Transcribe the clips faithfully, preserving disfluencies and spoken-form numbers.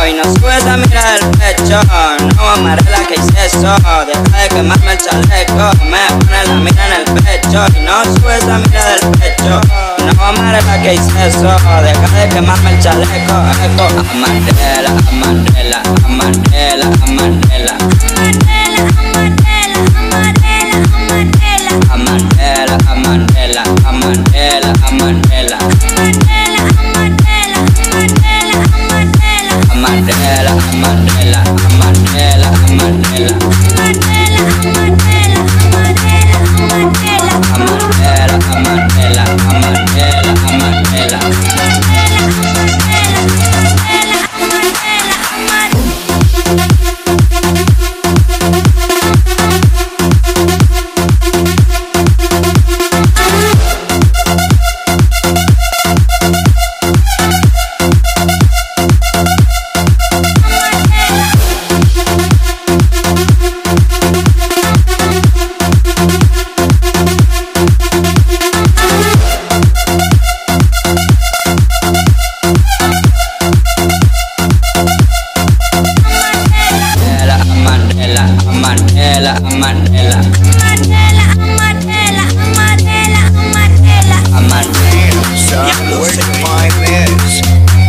y no subes a mirar el pecho. No, Amarela, que hice eso? Deja de quemarme el chaleco. Me pones la mira en el pecho y no subes a mirar el pecho. No, Amarela, que hice eso? Deja de quemarme el chaleco. Amarela, Amarela, Amarela, Amarela. Amarela, Amarela, Amarela, Amarela. Amarela, Amarela, Amarela, Amarela. Amarela, Amarela, Amarela, Amarela. Amarela, Amarela, Amarela, Amarela, Amarela, Amarela. Son, where'd you find this?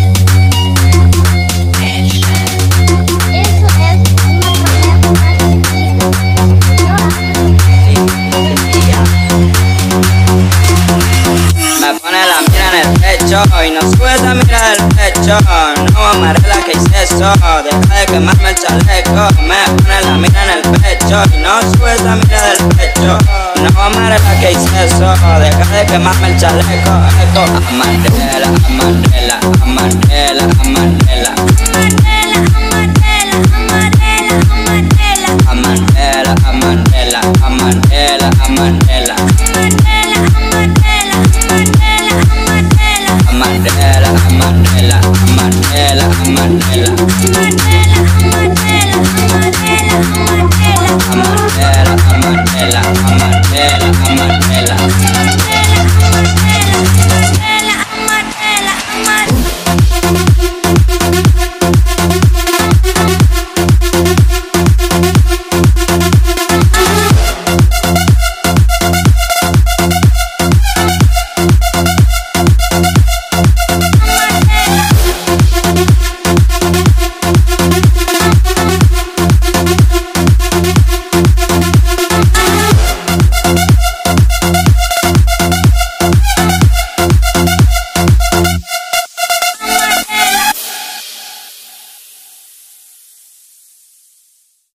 Me pone la mira en el pecho y no subes a mirar el pecho. No, Amarela, que hice eso? Deja de quemarme el chaleco. Me pone la mira en el pecho y no subes a mirar el pecho. No, Amarela, que hice eso? Deja de quemarme el chaleco. Amarela, Amarela, Amarela, Amarela. Amarela, Amarela.